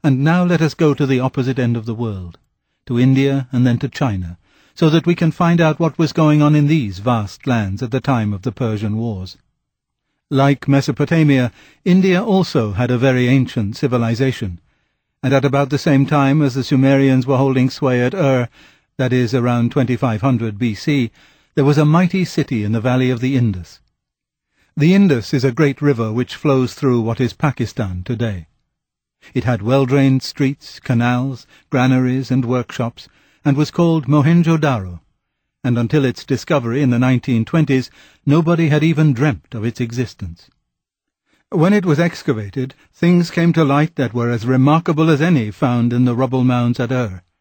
And now let us go to the opposite end of the world, to India and then to China, so that we can find out what was going on in these vast lands at the time of the Persian Wars. Like Mesopotamia, India also had a very ancient civilization, and at about the same time as the Sumerians were holding sway at Ur, that is, around 2500 BC, there was a mighty city in the valley of the Indus. The Indus is a great river which flows through what is Pakistan today. It had well-drained streets, canals, granaries and workshops, and was called Mohenjo-Daro, and until its discovery in the 1920s nobody had even dreamt of its existence. When it was excavated, things came to light that were as remarkable as any found in the rubble mounds at Ur.